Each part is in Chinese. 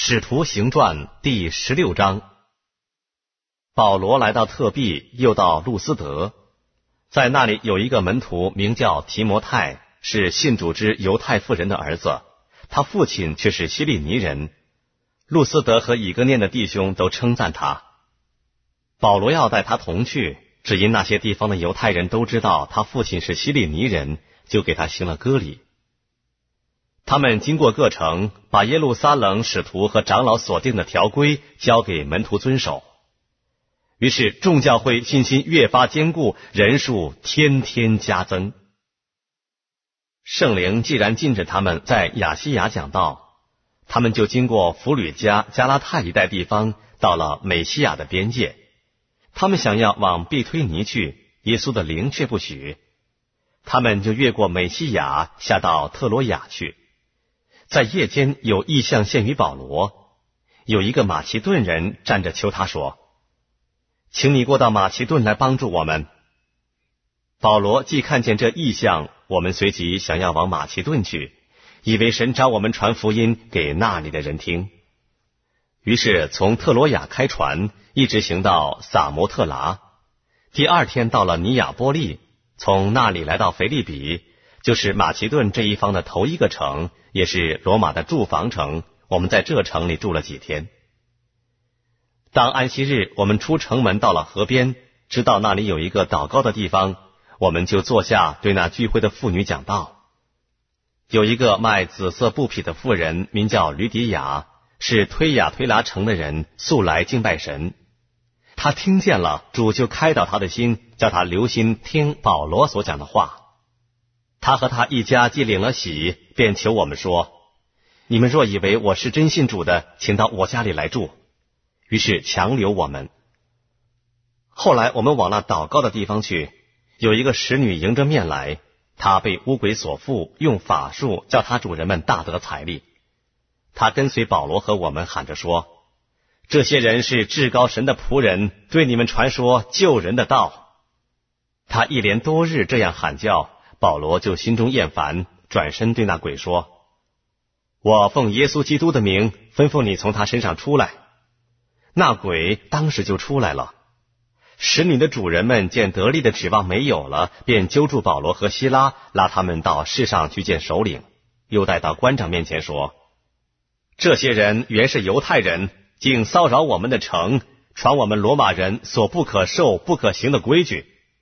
使徒行传第16章。保罗来到特庇，又到路斯德，在那里有一个门徒名叫提摩太，是信主之犹太妇人的儿子，他父亲却是希利尼人。路斯德和以哥念的弟兄都称赞他。保罗要带他同去，只因那些地方的犹太人都知道他父亲是希利尼人，就给他行了割礼。他们经过各城，把耶路撒冷使徒和长老所定的条规交给门徒遵守。于是众教会信心越发坚固，人数天天加增。圣灵既然禁止他们在亚细亚讲道，他们就经过弗吕加、加拉太一带地方，到了美西亚的边界。他们想要往庇推尼去，耶稣的灵却不许。他们就越过美西亚，下到特罗亚去。在夜间有异象现于保罗，有一个马其顿人站着求他说：请你过到马其顿来帮助我们。保罗既看见这异象，我们随即想要往马其顿去，以为神召我们传福音给那里的人听。于是从特罗亚开船，一直行到撒摩特拉。第二天到了尼亚波利，从那里来到腓立比，就是马其顿这一方的头一个城，也是罗马的驻防城。我们在这城里住了几天。当安息日，我们出城门到了河边，知道那里有一个祷告的地方，我们就坐下对那聚会的妇女讲道。有一个卖紫色布匹的妇人，名叫吕底亚，是推雅推拉城的人，素来敬拜神。他听见了，主就开导他的心，叫他留心听保罗所讲的话。他和他一家既领了洗，便求我们说：你们若以为我是真信主的，请到我家里来住。于是强留我们。后来我们往那祷告的地方去，有一个使女迎着面来，她被污鬼所附，用法术叫她主人们大得财力。她跟随保罗和我们喊着说：这些人是至高神的仆人，对你们传说救人的道。她一连多日这样喊叫，保罗就心中厌烦，转身对那鬼说：我奉耶稣基督的名吩咐你从他身上出来。那鬼当时就出来了。使女的主人们见得力的指望没有了，便揪住保罗和希拉，拉他们到市上去见首领，又带到官长面前说：这些人原是犹太人，竟骚扰我们的城，传我们罗马人所不可受不可行的规矩。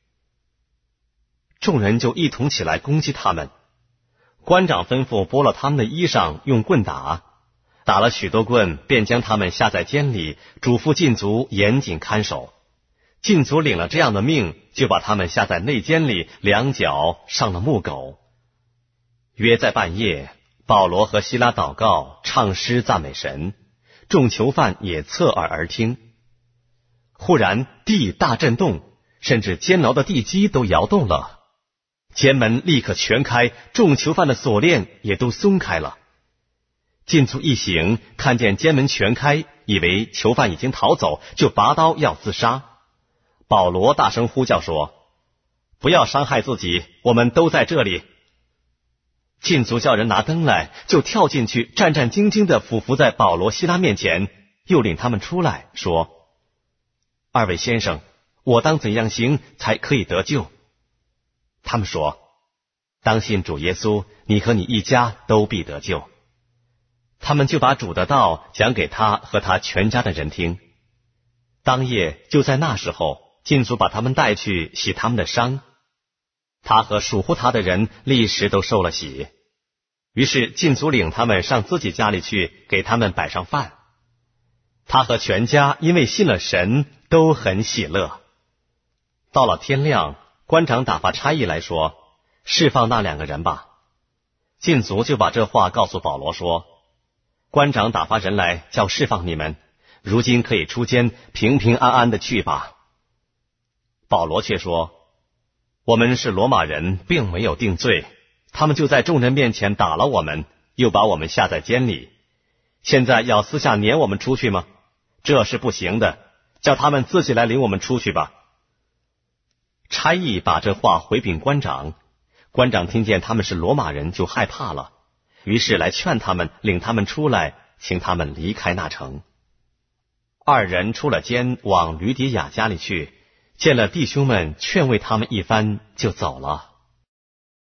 众人就一同起来攻击他们。官长吩咐剥了他们的衣裳，用棍打，打了许多棍，便将他们下在监里，嘱咐禁足严谨看守。禁足领了这样的命，就把他们下在内监里，两脚上了木狗。约在半夜，保罗和希拉祷告，唱诗赞美神，众囚犯也侧耳而听。忽然地大震动，甚至监牢的地基都摇动了，监门立刻全开，众囚犯的锁链也都松开了。禁足一醒，看见监门全开，以为囚犯已经逃走，就拔刀要自杀。保罗大声呼叫说：不要伤害自己，我们都在这里。禁足叫人拿灯来，就跳进去，战战兢兢地俯伏在保罗希拉面前，又领他们出来说：二位先生，我当怎样行才可以得救？他们说：当信主耶稣，你和你一家都必得救。他们就把主的道讲给他和他全家的人听。当夜就在那时候，禁足把他们带去洗他们的伤，他和属乎他的人立时都受了洗。于是禁足领他们上自己家里去，给他们摆上饭。他和全家因为信了神，都很喜乐。到了天亮，官长打发差役来说：释放那两个人吧。禁足就把这话告诉保罗说：官长打发人来叫释放你们，如今可以出监，平平安安的去吧。保罗却说：我们是罗马人，并没有定罪，他们就在众人面前打了我们，又把我们下在监里，现在要私下撵我们出去吗？这是不行的，叫他们自己来领我们出去吧。差役把这话回禀官长，官长听见他们是罗马人，就害怕了，于是来劝他们，领他们出来， 请他们离开那城。二人出了监，往吕底亚家里去，见了弟兄们，劝慰他们一番，就走了。